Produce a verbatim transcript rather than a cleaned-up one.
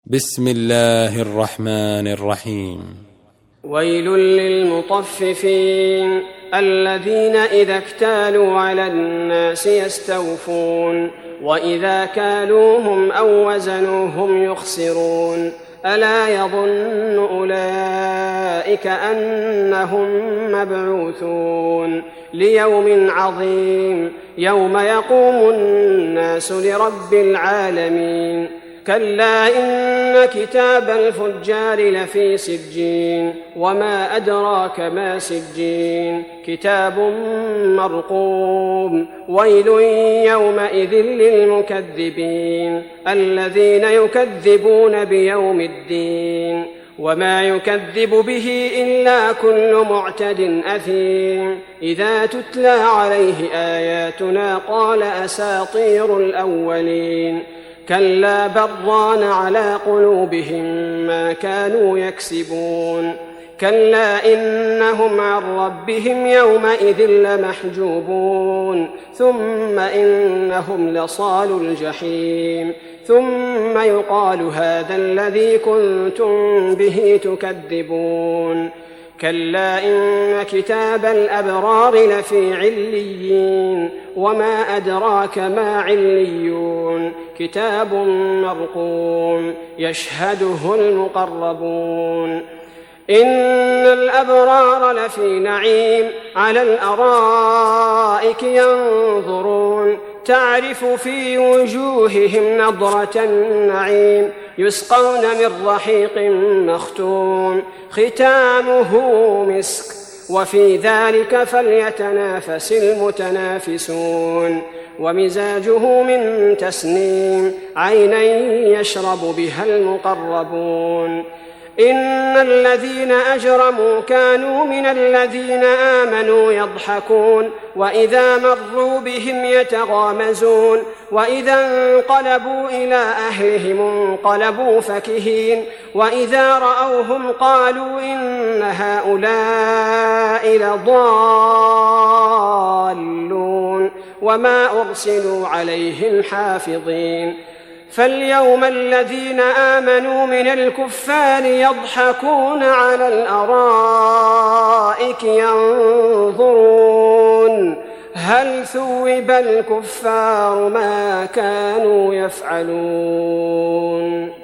بسم الله الرحمن الرحيم. ويل للمطففين الذين إذا اكتالوا على الناس يستوفون وإذا كالوهم أو وزنوهم يخسرون ألا يظن أولئك أنهم مبعوثون ليوم عظيم يوم يقوم الناس لرب العالمين كلا إن كتاب الفجار لفي سجين وما أدراك ما سجين كتاب مرقوم ويل يومئذ للمكذبين الذين يكذبون بيوم الدين وما يكذب به إلا كل معتد أثيم إذا تتلى عليه آياتنا قال أساطير الأولين كلا بل ران على قلوبهم ما كانوا يكسبون كلا إنهم عن ربهم يومئذ لمحجوبون ثم إنهم لصالو الجحيم ثم يقال هذا الذي كنتم به تكذبون كلا إن كتاب الأبرار لفي عليين وما أدراك ما عليون كتاب مرقوم يشهده المقربون إن الأبرار لفي نعيم على الأرائك ينظرون تعرف في وجوههم نضرة النعيم يسقون من رحيق مختوم ختامه مسك وفي ذلك فليتنافس المتنافسون ومزاجه من تسنيم عينا يشرب بها المقربون إن الذين أجرموا كانوا من الذين آمنوا يضحكون وإذا مروا بهم يتغامزون وإذا انقلبوا إلى أهلهم انقلبوا فكهين وإذا رأوهم قالوا إن هؤلاء لضالون وما أرسلوا عليهم حافظين فاليوم الذين آمنوا من الكفار يضحكون على الأرائك ينظرون هل ثوب الكفار ما كانوا يفعلون.